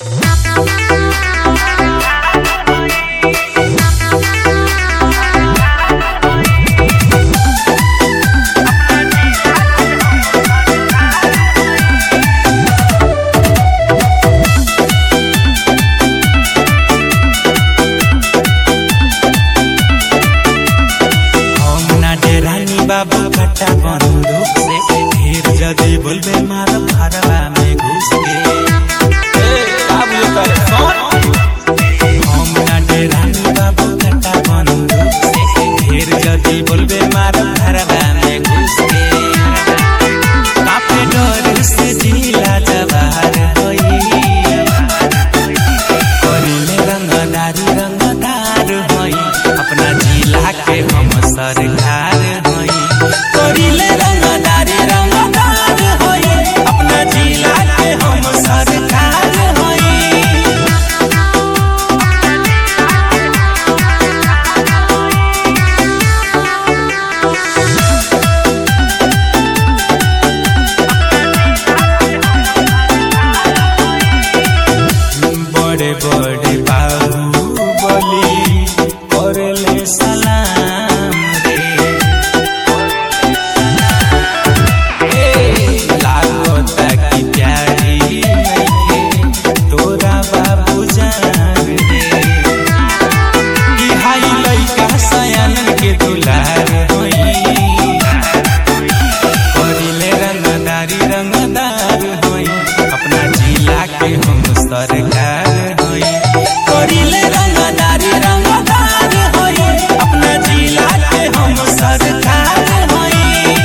बाबू खट्टा बंदूक से ढेर जदी बोलबे मार फरवा में घुस के हम ना डेरानी बाबू खट्टा बंदूक से ढेर जदी बोलबे मार फरवा में घुस के काफे डर से जिला जवार होई करिले रंगदार होई अपना जिला के हम सरकार करिले रंगदार होई अपना जिला के हम सरकार होई। बड़े बड़े बाहुबली करले सलाम के दुलार होई करिले रंगदार होई अपना जिला के हम सरकार होई करिले रंगदार होई अपना जिला के हम सरकार होई।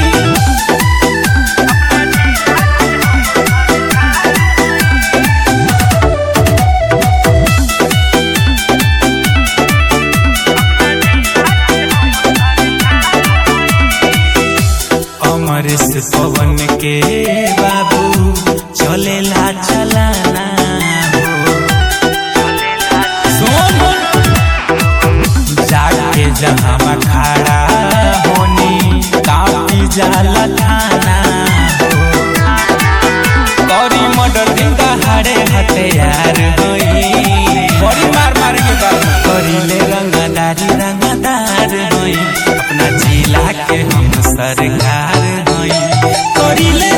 अमरेश पवन के बाबू चलेला चलाना हो जाके जहाँ खड़ा होनी काफी जाला थाना हो करी मर्डर दिन दहाड़े हथियार होई बड़ी मार के बाबू करिले रंगदार होई अपना जिला के हम सरकार होई करिले